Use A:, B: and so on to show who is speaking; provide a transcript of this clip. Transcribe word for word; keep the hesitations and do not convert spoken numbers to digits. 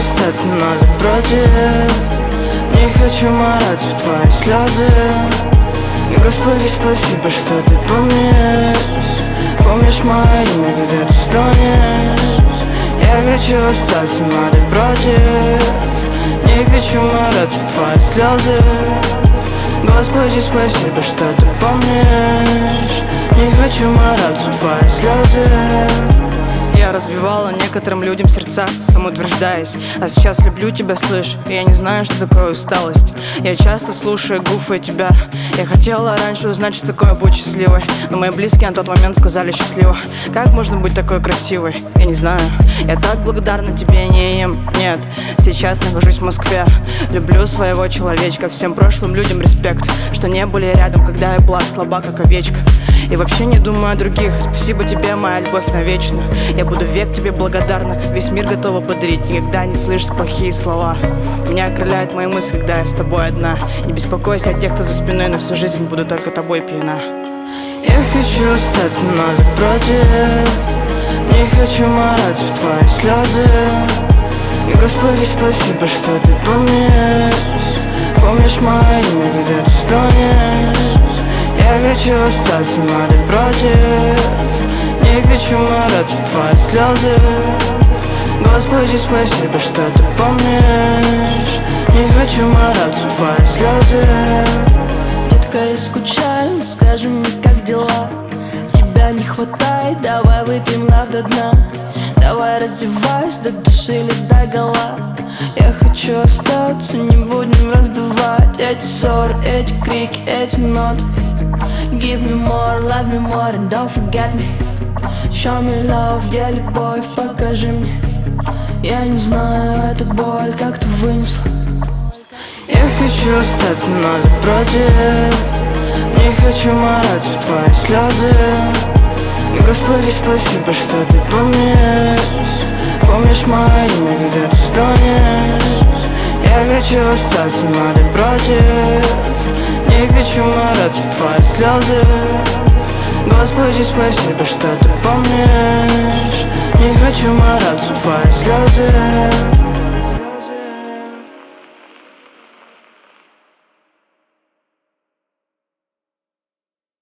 A: остаться, но ты против. Не хочу марать в твои слезы. Господи, спасибо, что ты помнишь. Помнишь мое имя, когда ты стонешь. Я хочу остаться, но ты против. Не хочу марать в твои слезы. Господи, спасибо, что ты помнишь. Не хочу мараться в твои слезы. Я разбивала некоторым людям сердца, самоутверждаясь. А сейчас люблю тебя, слышь, и я не знаю, что такое усталость. Я часто слушаю гуфы тебя. Я хотела раньше узнать, что такое быть счастливой, но мои близкие на тот момент сказали счастливо. Как можно быть такой красивой? Я не знаю. Я так благодарна тебе, не им, нет. Сейчас нахожусь в Москве. Люблю своего человечка. Всем прошлым людям респект, что не были рядом, когда я была слаба, как овечка. И вообще не думаю о других. Спасибо тебе, моя любовь навечно. Я буду век тебе благодарна. Весь мир готова подарить. Никогда не слышишь плохие слова. Меня окрыляют мои мысли, когда я с тобой одна. Не беспокойся о тех, кто за спиной. На всю жизнь буду только тобой пьяна. Я хочу остаться, но ты против. Не хочу марать в твои слезы. И, Господи, спасибо, что ты помнишь. Помнишь мое имя, когда ты стонешь. Я хочу остаться, но ты против. Не хочу мараться в твои слезы. Господи, спасибо, что ты помнишь. Не хочу мараться в твои слезы.
B: Детка, я скучаю, скажи мне, как дела? Тебя не хватает, давай выпьем лав до дна. Давай раздевайся до души или до гола. Я хочу остаться, не будем раздавать эти ссоры, эти крики, эти ноты. Give me more, love me more and don't forget me. Show me love, где любовь, покажи мне. Я не знаю, эту боль как ты вынесла.
A: Я хочу остаться, но ты против. Не хочу марать в твои слезы. И, Господи, спасибо, что ты помнишь. Помнишь мое имя, когда ты стонешь. Я хочу остаться, но ты против. Не хочу мараться в твои слезы. Господи, спасибо, что ты помнишь. Не хочу мараться в твои слезы.